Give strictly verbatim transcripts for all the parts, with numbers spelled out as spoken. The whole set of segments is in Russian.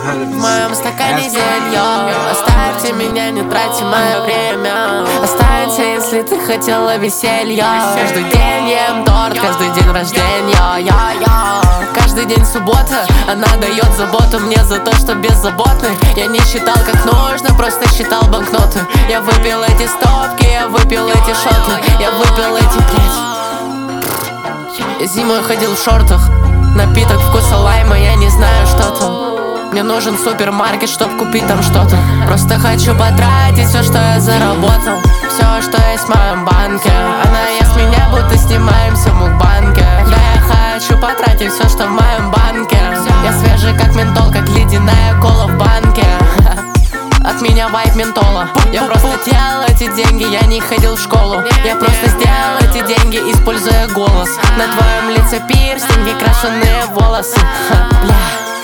В моем стакане зелье. Оставьте меня, не тратьте мое время. Останься, если ты хотела веселья. Каждый день ем торт, каждый день рождения. Я-я. Каждый день суббота, она дает заботу мне за то, что беззаботный. Я не считал как нужно, просто считал банкноты. Я выпил эти стопки, я выпил эти шоты. Я выпил эти, блядь. Я зимой ходил в шортах. Напиток вкуса лайма, я не знаю, что там. Мне нужен супермаркет, чтоб купить там что-то. Просто хочу потратить все, что я заработал. Все, что есть в моем банке. Она ест меня, будто снимаемся в мукбанке. Да, я хочу потратить все, что в моем банке. Я свежий как ментол, как ледяная кола в банке. От меня вайп ментола. Я просто делал эти деньги, я не ходил в школу. Я просто сделал эти деньги, используя голос. На твоем лице пирсинги, крашеные волосы. Ха, бля.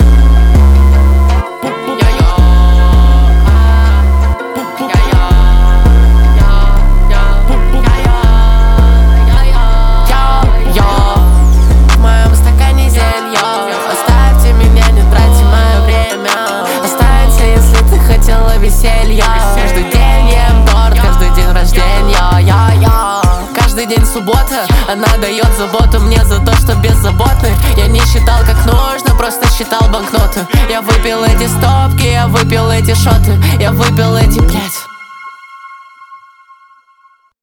Веселья. Каждый день ем торт, каждый день рождения. Я-я. Каждый день суббота, она дает заботу мне за то, что беззаботный. Я не считал как нужно, просто считал банкноты. Я выпил эти стопки, я выпил эти шоты. Я выпил эти, блядь.